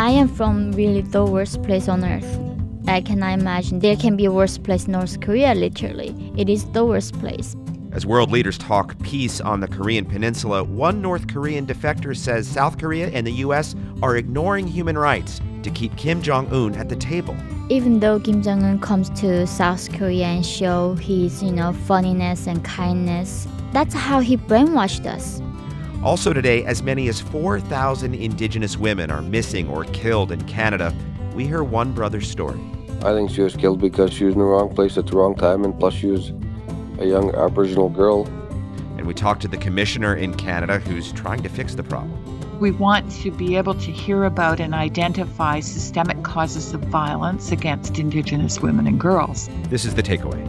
I am from really the worst place on earth. I cannot imagine there can be a worse place than North Korea, literally. It is the worst place. As world leaders talk peace on the Korean peninsula, one North Korean defector says South Korea and the U.S. are ignoring human rights to keep Kim Jong-un at the table. Even though Kim Jong-un comes to South Korea and show his, funniness and kindness, that's how he brainwashed us. Also today, as many as 4,000 Indigenous women are missing or killed in Canada. We hear one brother's story. I think she was killed because she was in the wrong place at the wrong time, and plus she was a young Aboriginal girl. And we talked to the commissioner in Canada who's trying to fix the problem. We want to be able to hear about and identify systemic causes of violence against Indigenous women and girls. This is The Takeaway.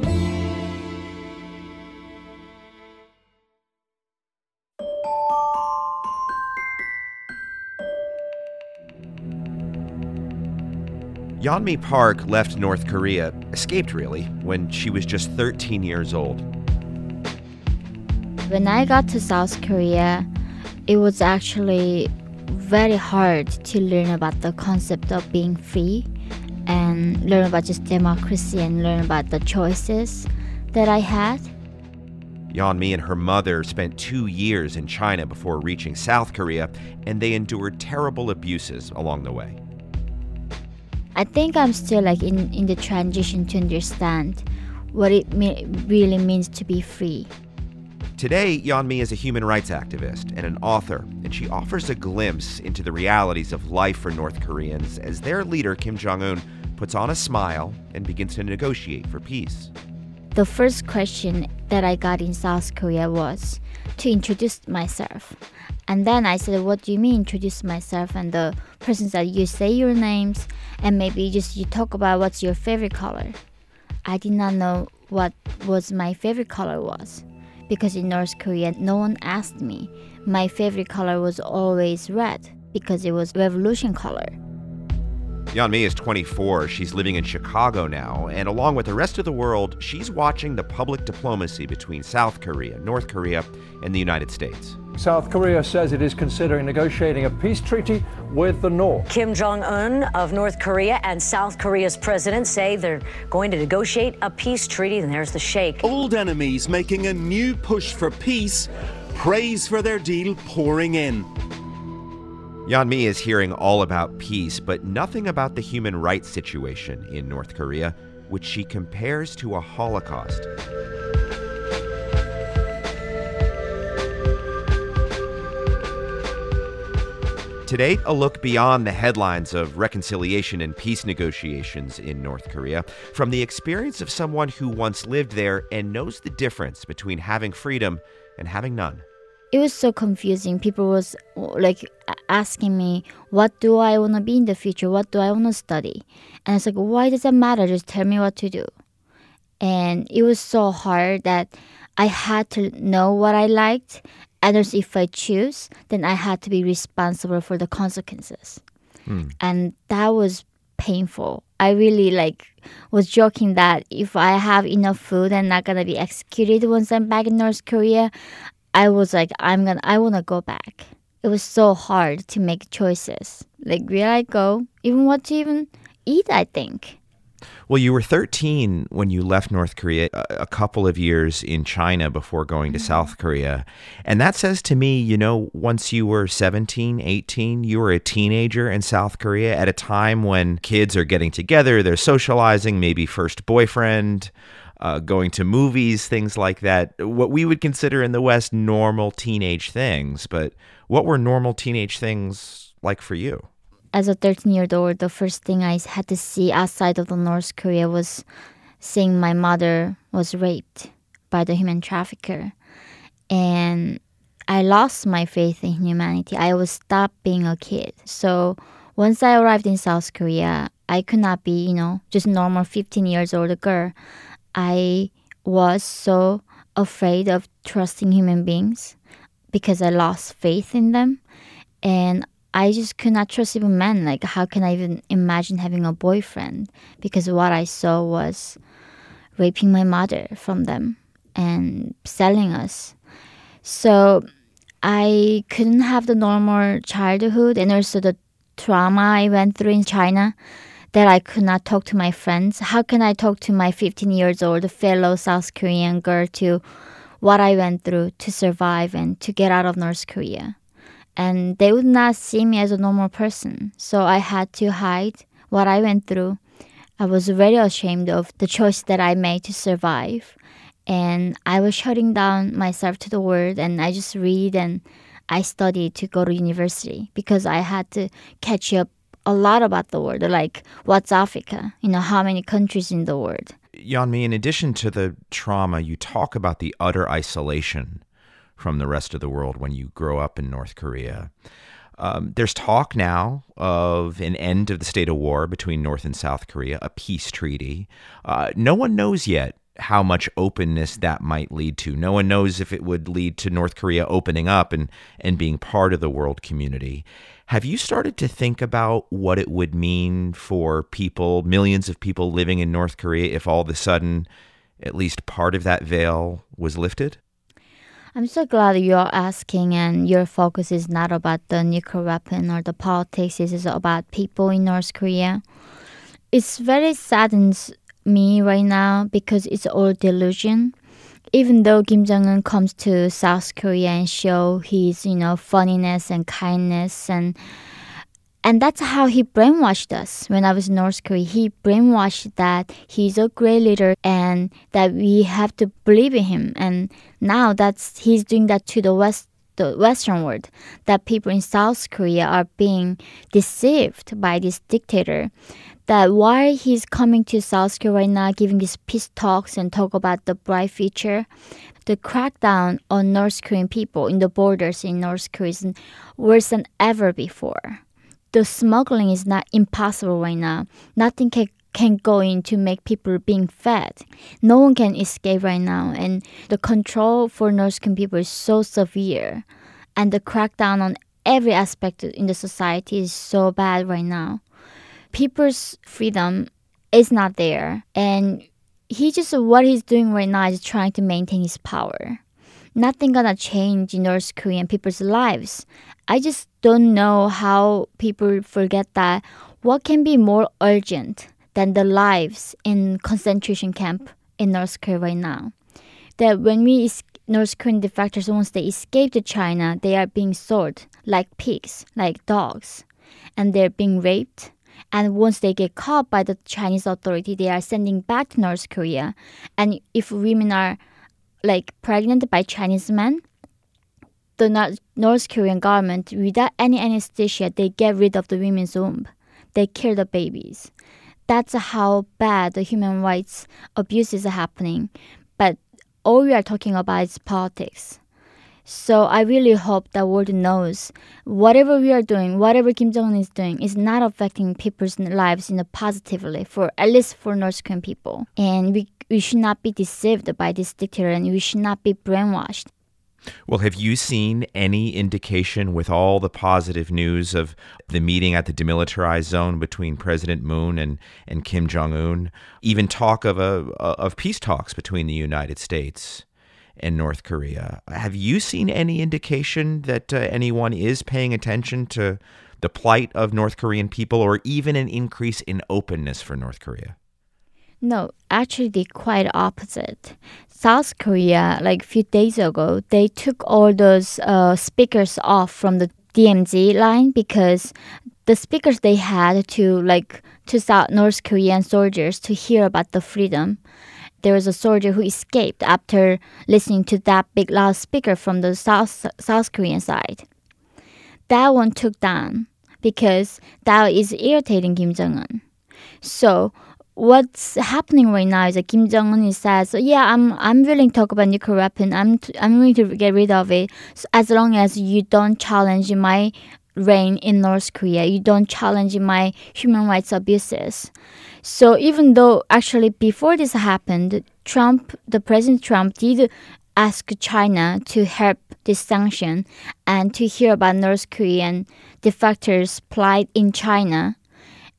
Yeonmi Park left North Korea, escaped really, when she was just 13 years old. When I got to South Korea, it was actually very hard to learn about the concept of being free and learn about just democracy and learn about the choices that I had. Yeonmi and her mother spent 2 years in China before reaching South Korea, and they endured terrible abuses along the way. I think I'm still in the transition to understand what it really means to be free. Today, Yeonmi is a human rights activist and an author, and she offers a glimpse into the realities of life for North Koreans as their leader, Kim Jong-un, puts on a smile and begins to negotiate for peace. The first question that I got in South Korea was to introduce myself. And then I said, what do you mean introduce myself? And the person said, you say your names and maybe just you talk about what's your favorite color. I did not know what was my favorite color was. Because in North Korea, no one asked me. My favorite color was always red because it was revolution color. Yeonmi is 24. She's living in Chicago now, and along with the rest of the world, she's watching the public diplomacy between South Korea, North Korea, and the United States. South Korea says it is considering negotiating a peace treaty with the North. Kim Jong-un of North Korea and South Korea's president say they're going to negotiate a peace treaty, and there's the sheikh. Old enemies making a new push for peace, praise for their deal pouring in. Yeonmi is hearing all about peace, but nothing about the human rights situation in North Korea, which she compares to a Holocaust. Today, a look beyond the headlines of reconciliation and peace negotiations in North Korea, from the experience of someone who once lived there and knows the difference between having freedom and having none. It was so confusing. People was asking me, what do I want to be in the future? What do I want to study? And it's like, why does that matter? Just tell me what to do. And it was so hard that I had to know what I liked. And also if I choose, then I had to be responsible for the consequences. And that was painful. I really was joking that if I have enough food, I'm not going to be executed once I'm back in North Korea. I was like, I want to go back. It was so hard to make choices. Where I go, even what to even eat, I think. Well, you were 13 when you left North Korea, a couple of years in China before going to South Korea. And that says to me, once you were 17, 18, you were a teenager in South Korea at a time when kids are getting together, they're socializing, maybe first boyfriend, going to movies, things like that. What we would consider in the West normal teenage things. But what were normal teenage things like for you? As a 13-year-old, the first thing I had to see outside of the North Korea was seeing my mother was raped by the human trafficker. And I lost my faith in humanity. I was stopped being a kid. So once I arrived in South Korea, I could not be, just normal 15 years old girl. I was so afraid of trusting human beings because I lost faith in them. And I just could not trust even men. How can I even imagine having a boyfriend? Because what I saw was raping my mother from them and selling us. So I couldn't have the normal childhood. And also the trauma I went through in China that I could not talk to my friends. How can I talk to my 15 years old fellow South Korean girl to what I went through to survive and to get out of North Korea? And they would not see me as a normal person. So I had to hide what I went through. I was very ashamed of the choice that I made to survive. And I was shutting down myself to the world, and I just read and I studied to go to university because I had to catch up a lot about the world, like what's Africa, how many countries in the world. Yeonmi, in addition to the trauma, you talk about the utter isolation from the rest of the world when you grow up in North Korea. There's talk now of an end of the state of war between North and South Korea, a peace treaty. No one knows yet how much openness that might lead to. No one knows if it would lead to North Korea opening up and being part of the world community. Have you started to think about what it would mean for people, millions of people living in North Korea, if all of a sudden at least part of that veil was lifted? I'm so glad you're asking, and your focus is not about the nuclear weapon or the politics. It is about people in North Korea. It's very saddens me right now because it's all delusion. Even though Kim Jong-un comes to South Korea and show his, funniness and kindness, and that's how he brainwashed us. When I was in North Korea, he brainwashed that he's a great leader and that we have to believe in him. And now he's doing that to the Western world, that people in South Korea are being deceived by this dictator. That why he's coming to South Korea right now, giving these peace talks and talk about the bright future. The crackdown on North Korean people in the borders in North Korea is worse than ever before. The smuggling is not impossible right now. Nothing can go in to make people being fed. No one can escape right now. And the control for North Korean people is so severe. And the crackdown on every aspect in the society is so bad right now. People's freedom is not there. And what he's doing right now is trying to maintain his power. Nothing gonna change in North Korean people's lives. I just don't know how people forget that what can be more urgent than the lives in concentration camp in North Korea right now. That when North Korean defectors, once they escape to China, they are being sold like pigs, like dogs. And they're being raped. And once they get caught by the Chinese authority, they are sending back to North Korea. And if women are pregnant by Chinese men, the North Korean government, without any anesthesia, they get rid of the women's womb. They kill the babies. That's how bad the human rights abuses are happening. But all we are talking about is politics. So I really hope the world knows whatever we are doing, whatever Kim Jong-un is doing, is not affecting people's lives positively, at least for North Korean people. And we should not be deceived by this dictator, and we should not be brainwashed. Well, have you seen any indication with all the positive news of the meeting at the demilitarized zone between President Moon and Kim Jong-un, even talk of peace talks between the United States and North Korea? Have you seen any indication that anyone is paying attention to the plight of North Korean people, or even an increase in openness for North Korea? No, actually the quite opposite. South Korea, a few days ago, they took all those speakers off from the DMZ line because the speakers they had to South North Korean soldiers to hear about the freedom. There was a soldier who escaped after listening to that big loudspeaker from the South Korean side. That one took down because that is irritating Kim Jong-un. So what's happening right now is that Kim Jong-un says, yeah, I'm willing to talk about nuclear weapon. I'm willing to get rid of it as long as you don't challenge my reign in North Korea. You don't challenge my human rights abuses. So even though actually before this happened, President Trump did ask China to help this sanction and to hear about North Korean defectors' plight in China.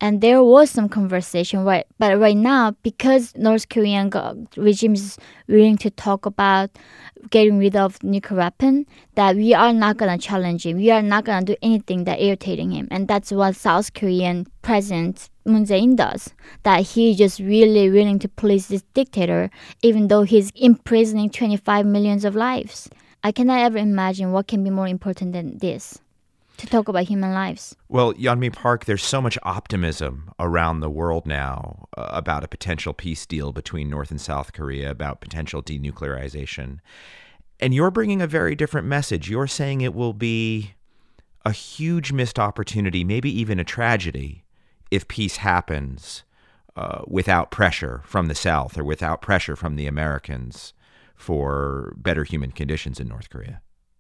And there was some conversation, right? But right now, because North Korean regime is willing to talk about getting rid of nuclear weapon, that we are not going to challenge him. We are not going to do anything that irritating him. And that's what South Korean President Moon Jae-in does. That he just really willing to please this dictator, even though he's imprisoning 25 millions of lives. I cannot ever imagine what can be more important than this, to talk about human lives. Well, Yeonmi Park, there's so much optimism around the world now about a potential peace deal between North and South Korea, about potential denuclearization. And you're bringing a very different message. You're saying it will be a huge missed opportunity, maybe even a tragedy, if peace happens without pressure from the South or without pressure from the Americans for better human conditions in North Korea.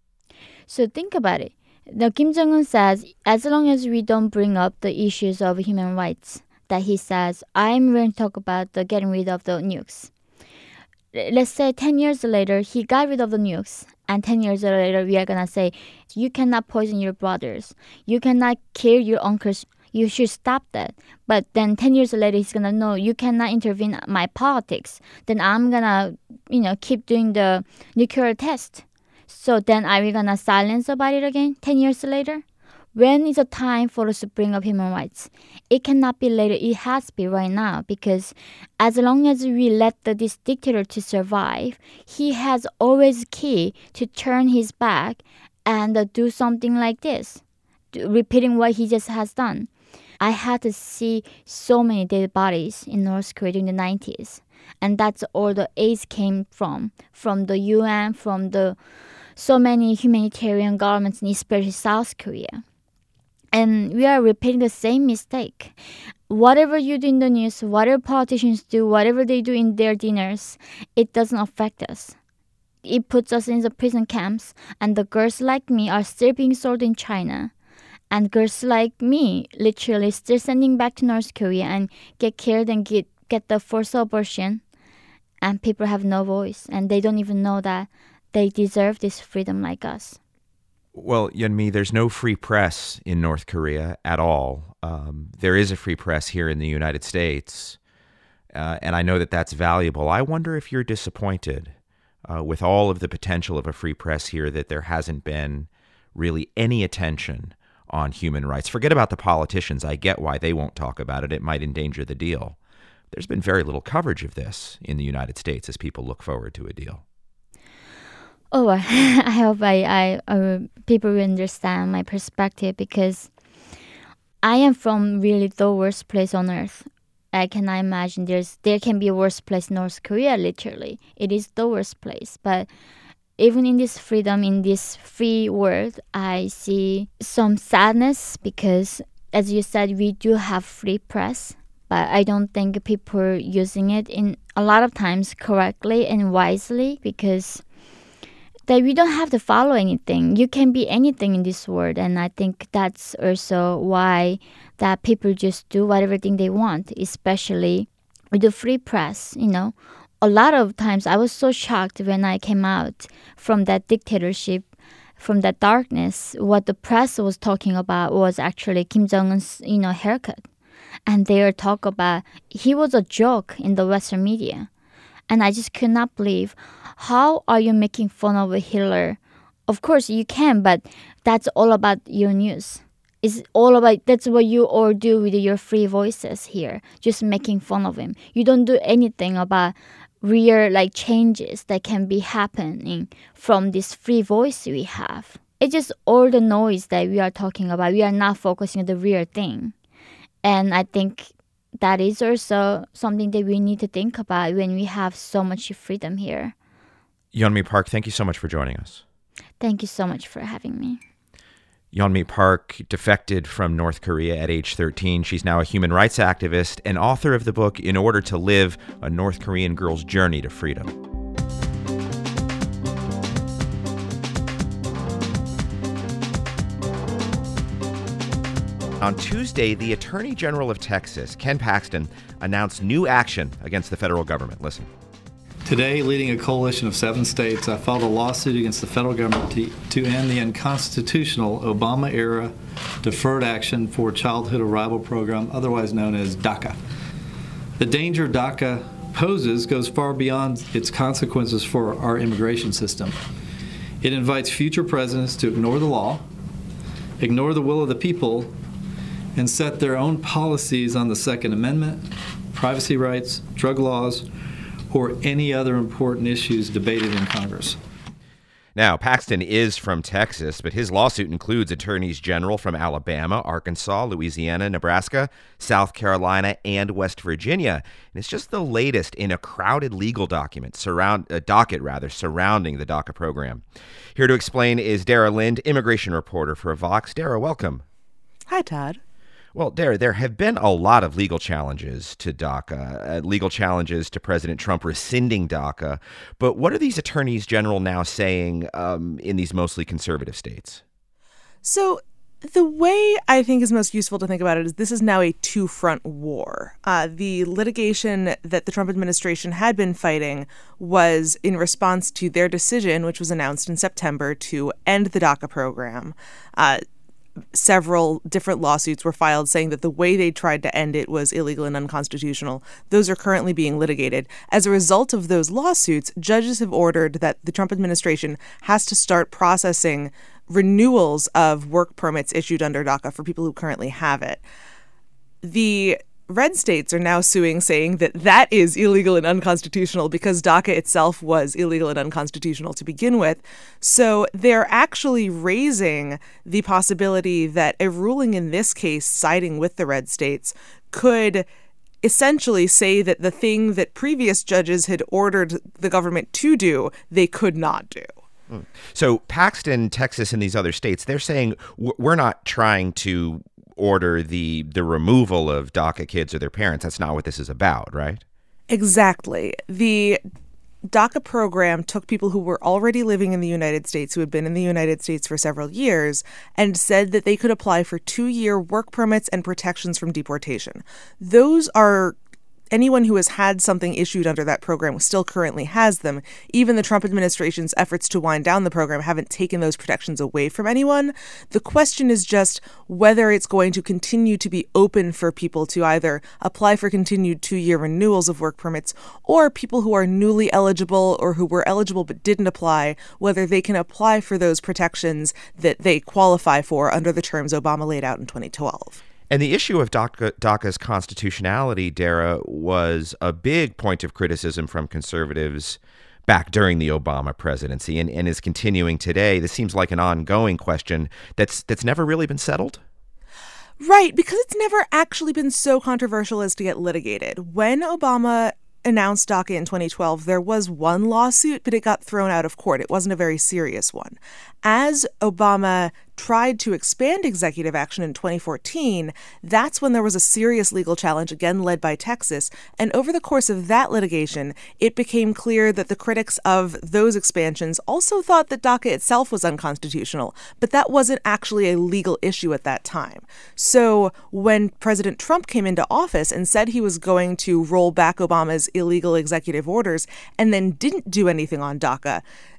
So think about it. Now, Kim Jong-un says, as long as we don't bring up the issues of human rights, that he says, I'm going to talk about the getting rid of the nukes. Let's say 10 years later, he got rid of the nukes. And 10 years later, we are going to say, you cannot poison your brothers. You cannot kill your uncles. You should stop that. But then 10 years later, he's going to know, you cannot intervene in my politics. Then I'm going to, keep doing the nuclear test. So then are we going to silence about it again 10 years later? When is the time for us to bring up human rights? It cannot be later. It has to be right now, because as long as we let this dictator to survive, he has always key to turn his back and do something like this, repeating what he just has done. I had to see so many dead bodies in North Korea during the 90s. And that's all the aid came from the UN, from the so many humanitarian governments, especially South Korea. And we are repeating the same mistake. Whatever you do in the news, whatever politicians do, whatever they do in their dinners, it doesn't affect us. It puts us in the prison camps, and the girls like me are still being sold in China. And girls like me literally still sending back to North Korea and get killed and get the forced abortion. And people have no voice, and they don't even know that they deserve this freedom like us. Well, Yeonmi, there's no free press in North Korea at all. There is a free press here in the United States, and I know that that's valuable. I wonder if you're disappointed with all of the potential of a free press here, that there hasn't been really any attention on human rights. Forget about the politicians. I get why they won't talk about it. It might endanger the deal. There's been very little coverage of this in the United States as people look forward to a deal. Oh, I hope people will understand my perspective, because I am from really the worst place on earth. I cannot imagine there can be a worse place in North Korea, literally. It is the worst place. But even in this freedom, in this free world, I see some sadness, because, as you said, we do have free press. But I don't think people are using it in a lot of times correctly and wisely, because that we don't have to follow anything. You can be anything in this world, and I think that's also why that people just do whatever thing they want, especially with the free press. A lot of times I was so shocked when I came out from that dictatorship, from that darkness. What the press was talking about was actually Kim Jong-un's haircut, and they were talking about he was a joke in the Western media. And I just could not believe, how are you making fun of Hitler? Of course you can, but that's all about your news. It's all about, that's what you all do with your free voices here, just making fun of him. You don't do anything about real changes that can be happening from this free voice we have. It's just all the noise that we are talking about. We are not focusing on the real thing. And I think that is also something that we need to think about when we have so much freedom here. Yeonmi Park, thank you so much for joining us. Thank you so much for having me. Yeonmi Park defected from North Korea at age 13. She's now a human rights activist and author of the book In Order to Live, A North Korean Girl's Journey to Freedom. On Tuesday, the Attorney General of Texas, Ken Paxton, announced new action against the federal government. Listen. Today, leading a coalition of 7 states, I filed a lawsuit against the federal government to end the unconstitutional Obama-era Deferred Action for Childhood Arrival Program, otherwise known as DACA. The danger DACA poses goes far beyond its consequences for our immigration system. It invites future presidents to ignore the law, ignore the will of the people, and set their own policies on the Second Amendment, privacy rights, drug laws, or any other important issues debated in Congress. Now, Paxton is from Texas, but his lawsuit includes attorneys general from Alabama, Arkansas, Louisiana, Nebraska, South Carolina, and West Virginia. And it's just the latest in a crowded legal document surrounding the DACA program. Here to explain is Dara Lind, immigration reporter for Vox. Dara, welcome. Hi, Todd. Well, there have been a lot of legal challenges to DACA, legal challenges to President Trump rescinding DACA. But what are these attorneys general now saying in these mostly conservative states? So the way I think is most useful to think about it is this is now a two-front war. The litigation that the Trump administration had been fighting was in response to their decision, which was announced in September, to end the DACA program. Several different lawsuits were filed saying that the way they tried to end it was illegal and unconstitutional. Those are currently being litigated. As a result of those lawsuits, judges have ordered that the Trump administration has to start processing renewals of work permits issued under DACA for people who currently have it. The red states are now suing, saying that that is illegal and unconstitutional because DACA itself was illegal and unconstitutional to begin with. So they're actually raising the possibility that a ruling in this case siding with the red states could essentially say that the thing that previous judges had ordered the government to do, they could not do. So Paxton, Texas, and these other states, they're saying we're not trying to order the removal of DACA kids or their parents. That's not what this is about, right? Exactly. The DACA program took people who were already living in the United States, who had been in the United States for several years, and said that they could apply for 2-year work permits and protections from deportation. Those are anyone who has had something issued under that program still currently has them. Even the Trump administration's efforts to wind down the program haven't taken those protections away from anyone. The question is just whether it's going to continue to be open for people to either apply for continued 2-year renewals of work permits, or people who are newly eligible or who were eligible but didn't apply, whether they can apply for those protections that they qualify for under the terms Obama laid out in 2012. And the issue of DACA's constitutionality, Dara, was a big point of criticism from conservatives back during the Obama presidency and is continuing today. This seems like an ongoing question that's never really been settled. Right, because it's never actually been so controversial as to get litigated. When Obama announced DACA in 2012, there was one lawsuit, but it got thrown out of court. It wasn't a very serious one. As Obama tried to expand executive action in 2014, that's when there was a serious legal challenge, again led by Texas. And over the course of that litigation, it became clear that the critics of those expansions also thought that DACA itself was unconstitutional, but that wasn't actually a legal issue at that time. So when President Trump came into office and said he was going to roll back Obama's illegal executive orders and then didn't do anything on DACA,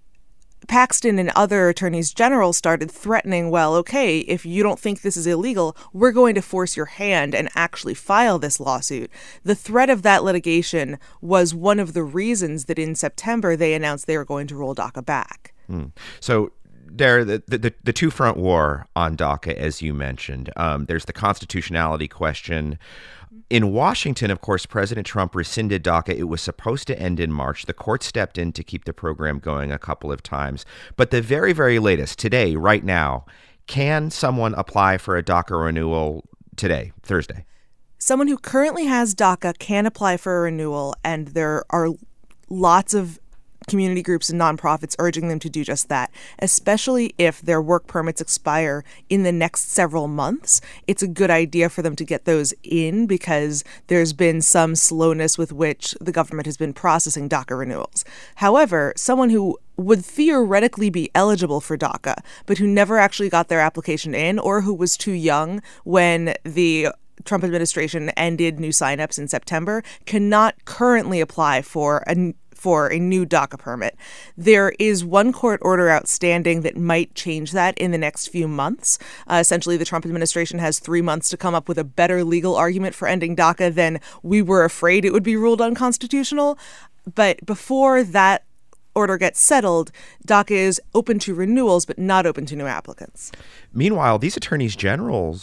Paxton and other attorneys general started threatening, well, okay, if you don't think this is illegal, we're going to force your hand and actually file this lawsuit. The threat of that litigation was one of the reasons that in September they announced they were going to roll DACA back. So there, the two-front war on DACA, as you mentioned, there's the constitutionality question. In Washington, of course, President Trump rescinded DACA. It was supposed to end in March. The court stepped in to keep the program going a couple of times. But the very, very latest, today, right now, can someone apply for a DACA renewal today, Thursday? Someone who currently has DACA can apply for a renewal, and there are lots of community groups and nonprofits urging them to do just that, especially if their work permits expire in the next several months. It's a good idea for them to get those in because there's been some slowness with which the government has been processing DACA renewals. However, someone who would theoretically be eligible for DACA, but who never actually got their application in or who was too young when the Trump administration ended new signups in September, cannot currently apply for a new DACA permit. There is one court order outstanding that might change that in the next few months. Essentially, the Trump administration has 3 months to come up with a better legal argument for ending DACA than we were afraid it would be ruled unconstitutional. But before that order gets settled, DACA is open to renewals, but not open to new applicants. Meanwhile, these attorneys general,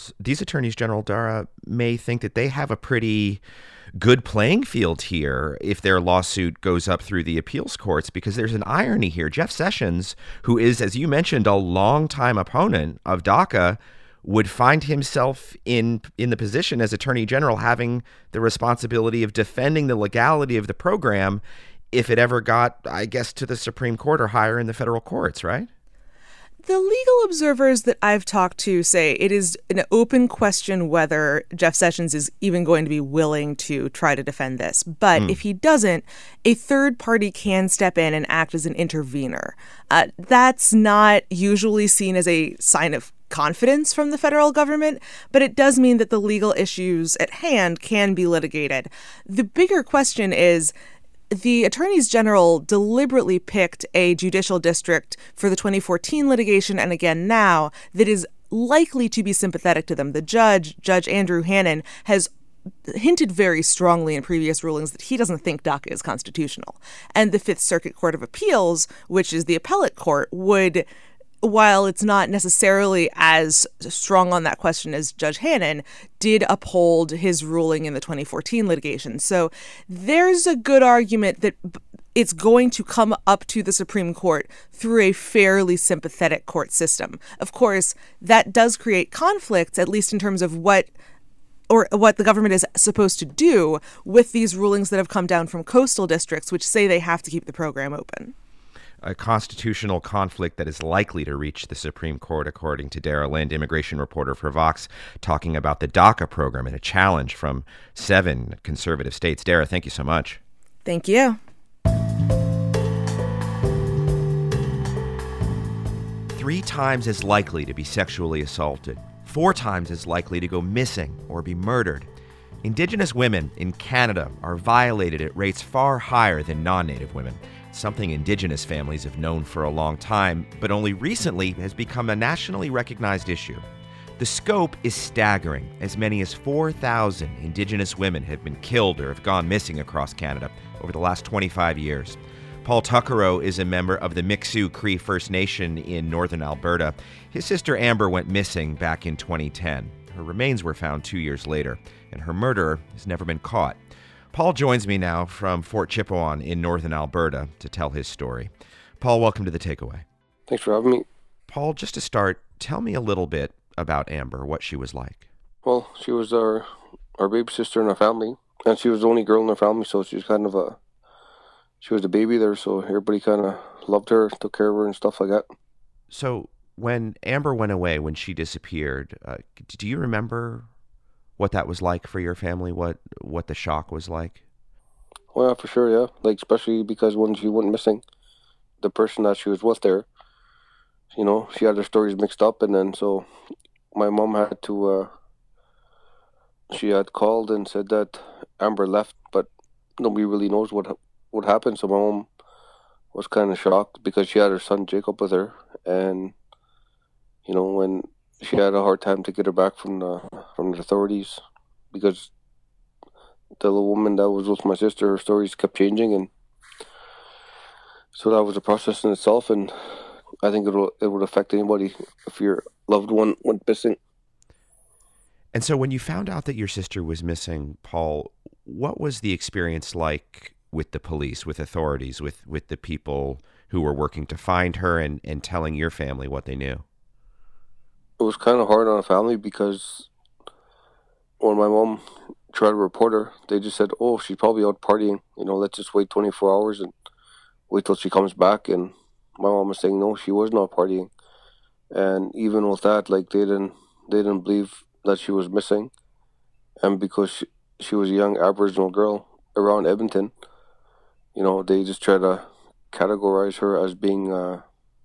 Dara, may think that they have a pretty good playing field here if their lawsuit goes up through the appeals courts, because there's an irony here. Jeff Sessions, who is, as you mentioned, a longtime opponent of DACA, would find himself in the position as Attorney General having the responsibility of defending the legality of the program if it ever got, I guess, to the Supreme Court or higher in the federal courts, right? The legal observers that I've talked to say it is an open question whether Jeff Sessions is even going to be willing to try to defend this. But if he doesn't, a third party can step in and act as an intervener. That's not usually seen as a sign of confidence from the federal government, but it does mean that the legal issues at hand can be litigated. The bigger question is, the attorneys general deliberately picked a judicial district for the 2014 litigation and again now that is likely to be sympathetic to them. The Judge Andrew Hannon, has hinted very strongly in previous rulings that he doesn't think DACA is constitutional. And the Fifth Circuit Court of Appeals, which is the appellate court, would, while it's not necessarily as strong on that question as Judge Hannon, did uphold his ruling in the 2014 litigation. So there's a good argument that it's going to come up to the Supreme Court through a fairly sympathetic court system. Of course, that does create conflicts, at least in terms of what the government is supposed to do with these rulings that have come down from coastal districts, which say they have to keep the program open. A constitutional conflict that is likely to reach the Supreme Court, according to Dara Lind, immigration reporter for Vox, talking about the DACA program and a challenge from 7 conservative states. Dara, thank you so much. Thank you. 3 times as likely to be sexually assaulted, 4 times as likely to go missing or be murdered. Indigenous women in Canada are violated at rates far higher than non-Native women. Something Indigenous families have known for a long time, but only recently has become a nationally recognized issue. The scope is staggering. As many as 4,000 Indigenous women have been killed or have gone missing across Canada over the last 25 years. Paul Tuckero is a member of the Mikshu Cree First Nation in northern Alberta. His sister Amber went missing back in 2010. Her remains were found 2 years later, and her murderer has never been caught. Paul joins me now from Fort Chipewyan in northern Alberta to tell his story. Paul, welcome to The Takeaway. Thanks for having me. Paul, just to start, tell me a little bit about Amber, what she was like. Well, she was our baby sister in our family, and she was the only girl in our family, so she was kind of she was the baby there, so everybody kind of loved her, took care of her and stuff like that. So when Amber went away, when she disappeared, do you remember what that was like for your family, what the shock was like? Well, yeah, for sure, yeah. Like, especially because when she went missing, the person that she was with there, you know, she had her stories mixed up, and then so my mom had to, she had called and said that Amber left, but nobody really knows what happened, so my mom was kind of shocked because she had her son Jacob with her, and, you know, when she had a hard time to get her back from the authorities because the little woman that was with my sister, her stories kept changing, and so that was a process in itself. And I think it would affect anybody if your loved one went missing. And so, when you found out that your sister was missing, Paul, what was the experience like with the police, with authorities, with the people who were working to find her and telling your family what they knew? It was kind of hard on a family because when my mom tried to report her, they just said, oh, she's probably out partying. You know, let's just wait 24 hours and wait till she comes back. And my mom was saying, no, she was not partying. And even with that, like, they didn't believe that she was missing. And because she was a young Aboriginal girl around Edmonton, you know, they just try to categorize her as being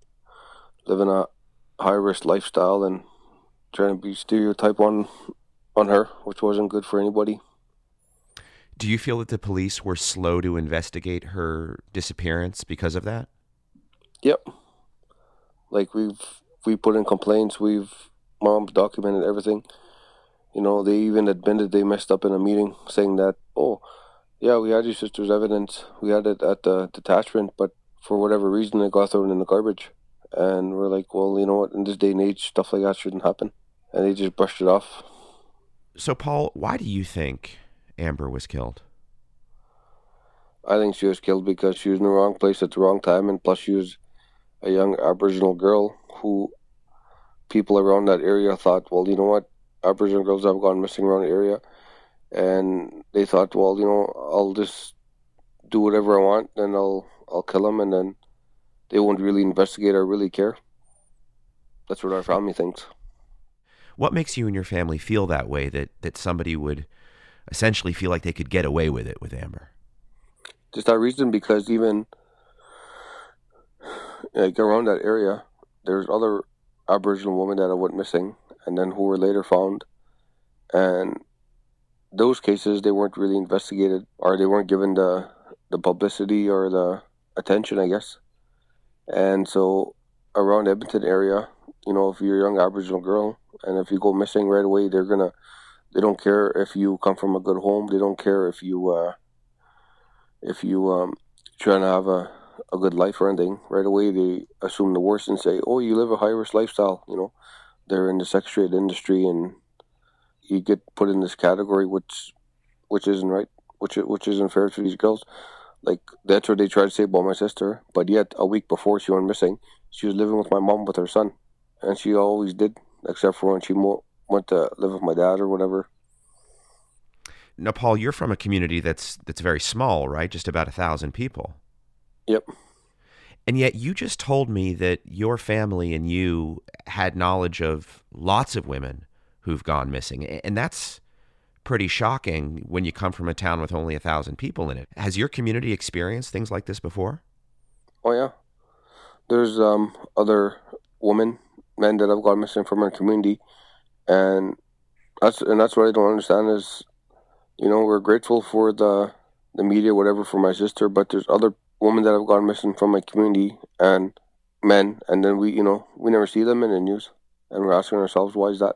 living a high-risk lifestyle and trying to be stereotype on on her, which wasn't good for anybody. Do you feel that the police were slow to investigate her disappearance because of that? Yep. Like we put in complaints. Mom's documented everything. You know, they even admitted they messed up in a meeting, saying that, oh, yeah, we had your sister's evidence. We had it at the detachment, but for whatever reason, it got thrown in the garbage. And we're like, well, you know what? In this day and age, stuff like that shouldn't happen. And they just brushed it off. So, Paul, why do you think Amber was killed? I think she was killed because she was in the wrong place at the wrong time, and plus she was a young Aboriginal girl who people around that area thought, well, you know what, Aboriginal girls have gone missing around the area, and they thought, well, you know, I'll just do whatever I want, and I'll kill them, and then they won't really investigate or really care. That's what our family thinks. What makes you and your family feel that way, that somebody would essentially feel like they could get away with it with Amber? Just that reason, because even like around that area, there's other Aboriginal women that went missing and then who were later found. And those cases, they weren't really investigated, or they weren't given the publicity or the attention, I guess. And so around Edmonton area, you know, if you're a young Aboriginal girl and if you go missing right away, they don't care if you come from a good home. They don't care if you trying to have a good life or anything. Right away, they assume the worst and say, oh, you live a high-risk lifestyle. You know, they're in the sex trade industry, and you get put in this category, which isn't right, which isn't fair to these girls. Like, that's what they tried to say about my sister, but yet a week before she went missing, she was living with my mom with her son, and she always did, except for when she went to live with my dad or whatever. Now, Paul, you're from a community that's very small, right? Just about 1,000 people. Yep. And yet you just told me that your family and you had knowledge of lots of women who've gone missing. And that's pretty shocking when you come from a town with only 1,000 people in it. Has your community experienced things like this before? Oh, yeah. There's other men that have gone missing from our community. And that's what I don't understand is, you know, we're grateful for the media, whatever, for my sister, but there's other women that have gone missing from my community and men, and then we never see them in the news, and we're asking ourselves, why is that?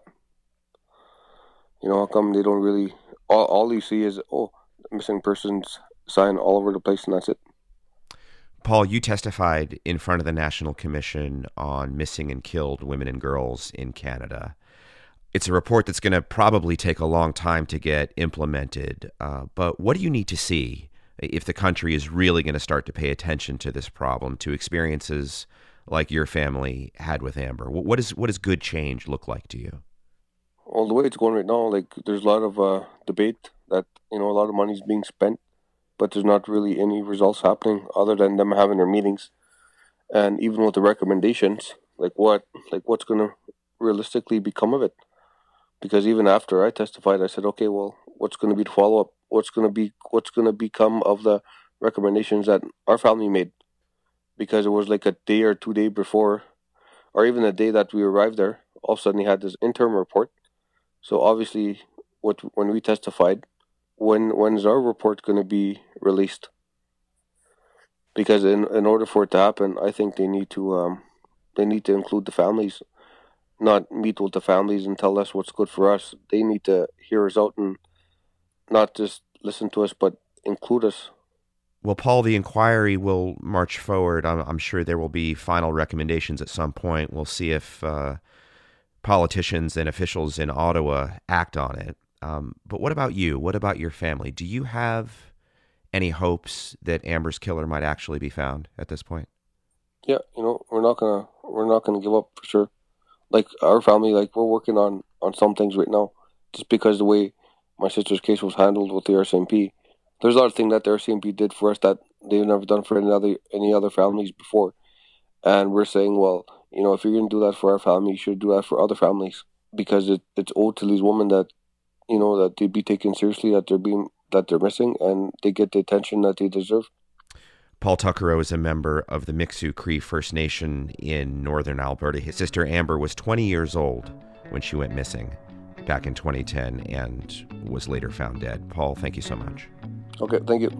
You know, how come they don't really, all you see is, oh, missing persons sign all over the place, and that's it. Paul, you testified in front of the National Commission on Missing and Killed Women and Girls in Canada. It's a report that's going to probably take a long time to get implemented. But what do you need to see if the country is really going to start to pay attention to this problem, to experiences like your family had with Amber? What does good change look like to you? Well, the way it's going right now, like, there's a lot of debate that, you know, a lot of money is being spent, but there's not really any results happening other than them having their meetings. And even with the recommendations, what's going to realistically become of it? Because even after I testified, I said, okay, well, what's going to be the follow-up? What's going to become of the recommendations that our family made? Because it was like a day or 2 days before, or even the day that we arrived there, all of a sudden he had this interim report. So obviously, when we testified, when's our report going to be released? Because in order for it to happen, I think they need to include the families. Not meet with the families and tell us what's good for us. They need to hear us out and not just listen to us, but include us. Well, Paul, the inquiry will march forward. I'm sure there will be final recommendations at some point. We'll see if politicians and officials in Ottawa act on it. But what about you? What about your family? Do you have any hopes that Amber's killer might actually be found at this point? Yeah, you know, we're not gonna give up for sure. Like, our family, like, we're working on some things right now, just because the way my sister's case was handled with the RCMP. There's a lot of things that the RCMP did for us that they've never done for any other families before. And we're saying, well, you know, if you're going to do that for our family, you should do that for other families, because it's owed to these women that, you know, that they be taken seriously, that they're missing, and they get the attention that they deserve. Paul Tuckero is a member of the Mi'kmaq Cree First Nation in northern Alberta. His sister Amber was 20 years old when she went missing. back in 2010 and was later found dead. Paul, thank you so much. Okay, thank you.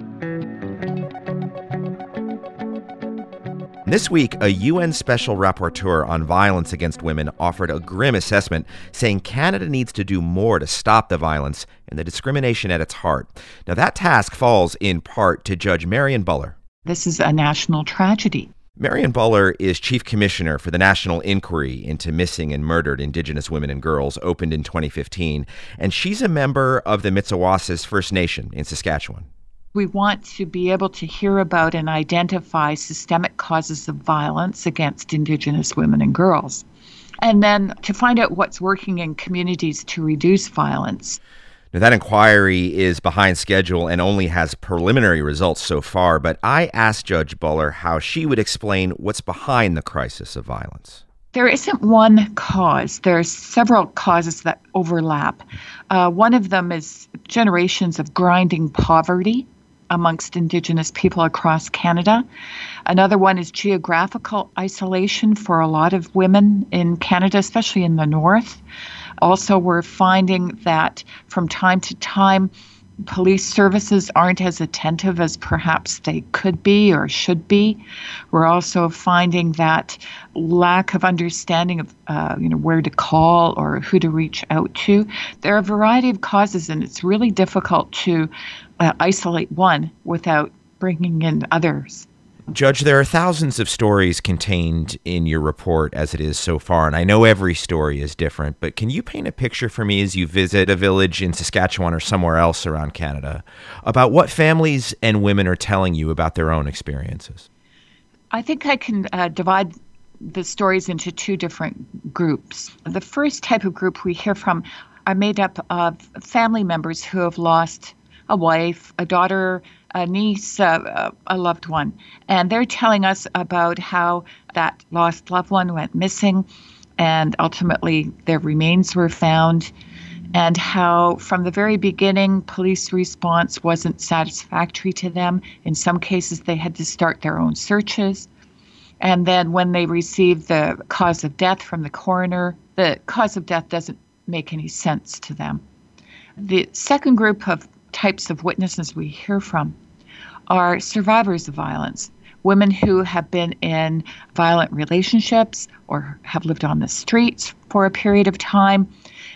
This week, a UN Special Rapporteur on Violence Against Women offered a grim assessment, saying Canada needs to do more to stop the violence and the discrimination at its heart. Now, that task falls in part to Judge Marion Buller. This is a national tragedy. Marion Buller is Chief Commissioner for the National Inquiry into Missing and Murdered Indigenous Women and Girls, opened in 2015, and she's a member of the Mitswasis First Nation in Saskatchewan. We want to be able to hear about and identify systemic causes of violence against Indigenous women and girls, and then to find out what's working in communities to reduce violence. Now, that inquiry is behind schedule and only has preliminary results so far, but I asked Judge Buller how she would explain what's behind the crisis of violence. There isn't one cause. There are several causes that overlap. One of them is generations of grinding poverty amongst Indigenous people across Canada. Another one is geographical isolation for a lot of women in Canada, especially in the north. Also, we're finding that from time to time, police services aren't as attentive as perhaps they could be or should be. We're also finding that lack of understanding of where to call or who to reach out to. There are a variety of causes, and it's really difficult to isolate one without bringing in others. Judge, there are thousands of stories contained in your report as it is so far, and I know every story is different, but can you paint a picture for me as you visit a village in Saskatchewan or somewhere else around Canada about what families and women are telling you about their own experiences? I think I can divide the stories into two different groups. The first type of group we hear from are made up of family members who have lost a wife, a daughter, a niece, a loved one. And they're telling us about how that lost loved one went missing and ultimately their remains were found, and how from the very beginning police response wasn't satisfactory to them. In some cases they had to start their own searches. And then when they received the cause of death from the coroner, the cause of death doesn't make any sense to them. The second group of types of witnesses we hear from are survivors of violence, women who have been in violent relationships or have lived on the streets for a period of time.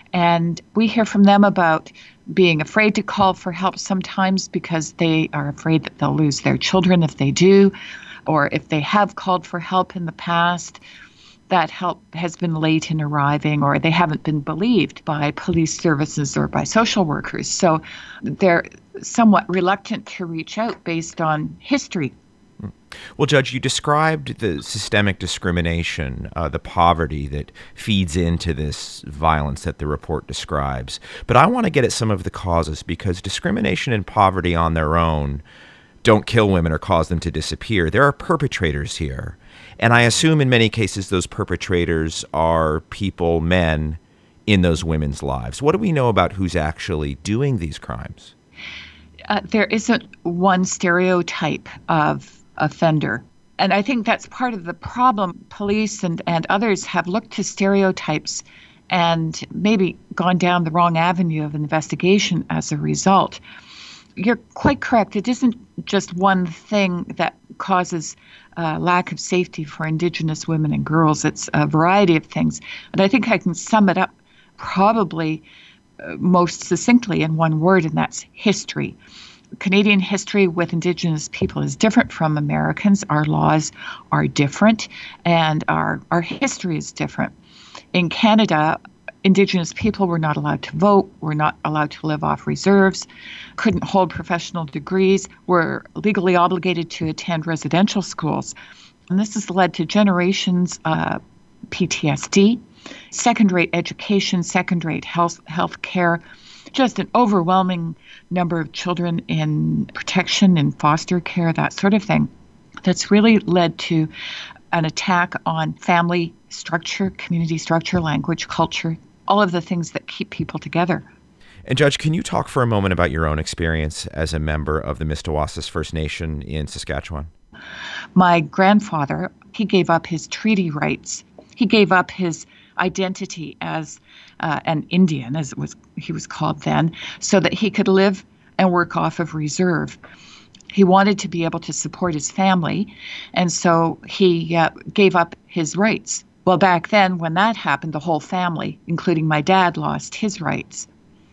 And we hear from them about being afraid to call for help sometimes because they are afraid that they'll lose their children if they do, or if they have called for help in the past, that help has been late in arriving, or they haven't been believed by police services or by social workers. So they're somewhat reluctant to reach out based on history. Well, Judge, you described the systemic discrimination, the poverty that feeds into this violence that the report describes. But I want to get at some of the causes, because discrimination and poverty on their own don't kill women or cause them to disappear. There are perpetrators here. And I assume in many cases those perpetrators are people, men, in those women's lives. What do we know about who's actually doing these crimes? There isn't one stereotype of offender. And I think that's part of the problem. Police and others have looked to stereotypes and maybe gone down the wrong avenue of investigation as a result. You're quite correct. It isn't just one thing that causes lack of safety for Indigenous women and girls. It's a variety of things. And I think I can sum it up probably most succinctly in one word, and that's history. Canadian history with Indigenous people is different from Americans. Our laws are different, and our history is different. In Canada, Indigenous people were not allowed to vote, were not allowed to live off reserves, couldn't hold professional degrees, were legally obligated to attend residential schools. And this has led to generations of PTSD, second-rate education, second-rate health care, just an overwhelming number of children in protection and foster care, that sort of thing. That's really led to an attack on family structure, community structure, language, culture, all of the things that keep people together. And Judge, can you talk for a moment about your own experience as a member of the Mistwasis First Nation in Saskatchewan? My grandfather, he gave up his treaty rights. He gave up his identity as an Indian, as he was called then, so that he could live and work off of reserve. He wanted to be able to support his family, and so he gave up his rights. Well, back then, when that happened, the whole family, including my dad, lost his rights.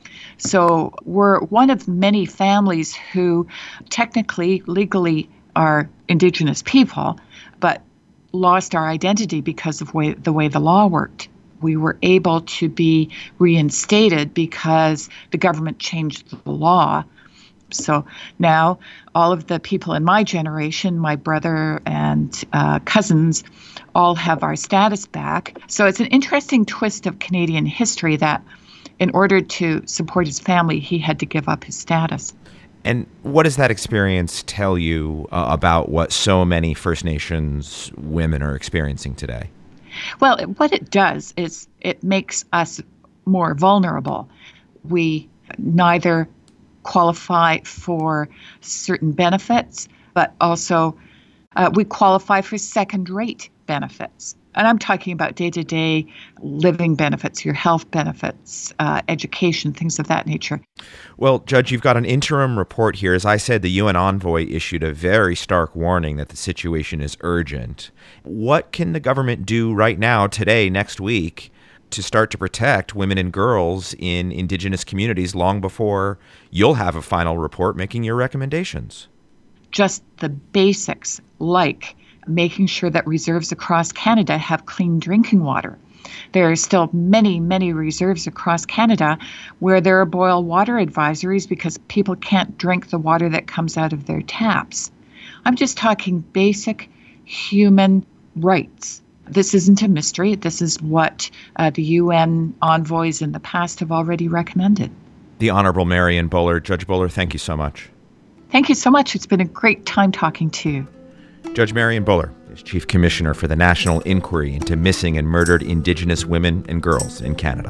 So we're one of many families who technically, legally are Indigenous people, but lost our identity because of the way the law worked. We were able to be reinstated because the government changed the law. So now all of the people in my generation, my brother and cousins, all have our status back. So it's an interesting twist of Canadian history that in order to support his family, he had to give up his status. And what does that experience tell you about what so many First Nations women are experiencing today? Well, what it does is it makes us more vulnerable. We neither qualify for certain benefits, but also we qualify for second-rate benefits. And I'm talking about day-to-day living benefits, your health benefits, education, things of that nature. Well, Judge, you've got an interim report here. As I said, the UN envoy issued a very stark warning that the situation is urgent. What can the government do right now, today, next week, to start to protect women and girls in Indigenous communities long before you'll have a final report making your recommendations? Just the basics, like making sure that reserves across Canada have clean drinking water. There are still many, many reserves across Canada where there are boil water advisories because people can't drink the water that comes out of their taps. I'm just talking basic human rights. This isn't a mystery. This is what the UN envoys in the past have already recommended. The Honorable Marian Buller. Judge Buller, thank you so much. Thank you so much. It's been a great time talking to you. Judge Marian Buller is Chief Commissioner for the National Inquiry into Missing and Murdered Indigenous Women and Girls in Canada.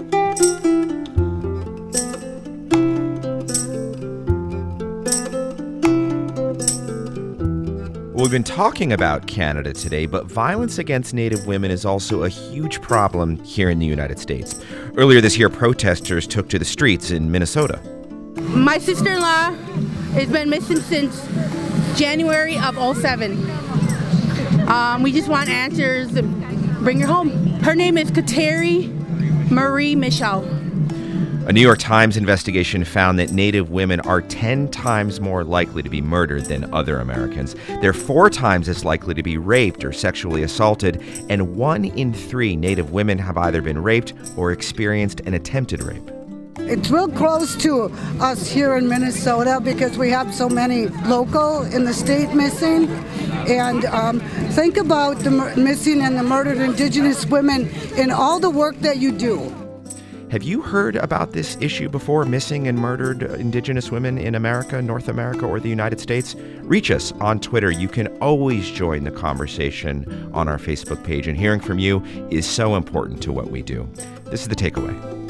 We've been talking about Canada today, but violence against Native women is also a huge problem here in the United States. Earlier this year, protesters took to the streets in Minnesota. My sister-in-law has been missing since January of 2007. We just want answers and bring her home. Her name is Kateri Marie Michel. A New York Times investigation found that Native women are 10 times more likely to be murdered than other Americans. They're 4 times as likely to be raped or sexually assaulted, and 1 in 3 Native women have either been raped or experienced an attempted rape. It's real close to us here in Minnesota because we have so many local in the state missing. And think about the missing and the murdered Indigenous women in all the work that you do. Have you heard about this issue before, missing and murdered Indigenous women in America, North America, or the United States? Reach us on Twitter. You can always join the conversation on our Facebook page, and hearing from you is so important to what we do. This is The Takeaway.